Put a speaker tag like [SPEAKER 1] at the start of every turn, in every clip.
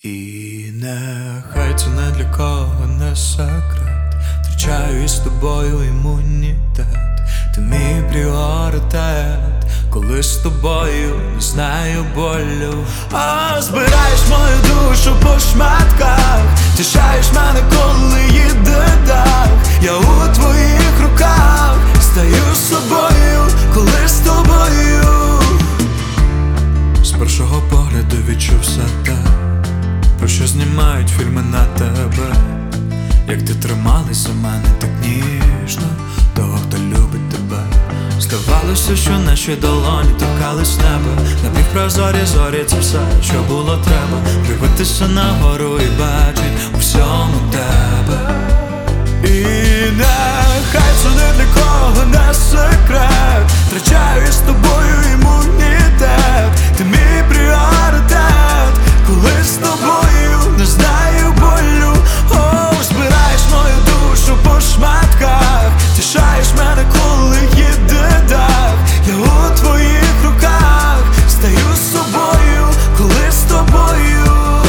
[SPEAKER 1] І нехай це не для кого не секрет, втрачаю із тобою імунітет. Ти мій пріоритет, коли з тобою не знаю болю. А збираєш мою душу по шматках, тішаєш мене, коли їде дах. Я у твоїх руках стаю собою, коли з тобою. З першого погляду відчув все те, про що знімають фільми на тебе. Як ти трималась за мене так ніжно, того, хто любить тебе. Здавалося, що наші долоні торкались неба. Напівпрозорі зорі — це все, що було треба. Дивитися нагору і бачить у всьому тебе. І нехай це не для кого не секрет, втрачаю із тобою імунітет. Ти мій пріоритет, коли з тобою не знаю болю. О, збираєш мою душу по шматках, тішаєш мене, коли їде дах. Я у твоїх руках стаю собою, коли з тобою.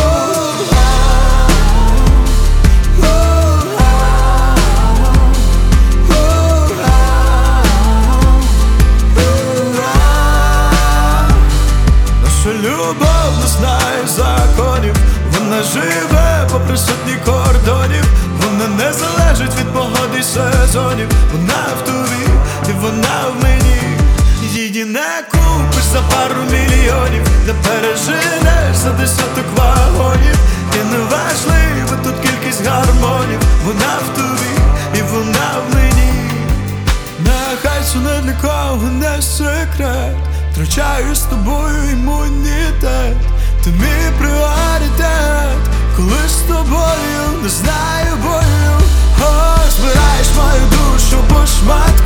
[SPEAKER 1] Любов не знає законів, вона живе попри сотні кордонів. Вона не залежить від погоди й сезонів. Вона в тобі і вона в мені. Її не купиш за пару мільйонів, не переженеш за десяток вагонів. І не важливо тут кількість гармонів. Вона в тобі і вона в мені. Нехай це не для кого не секрет, втрачаю з тобою імунітет. Ти мій пріоритет, коли з тобою не знаю болю. О, збираєш мою душу по шматках,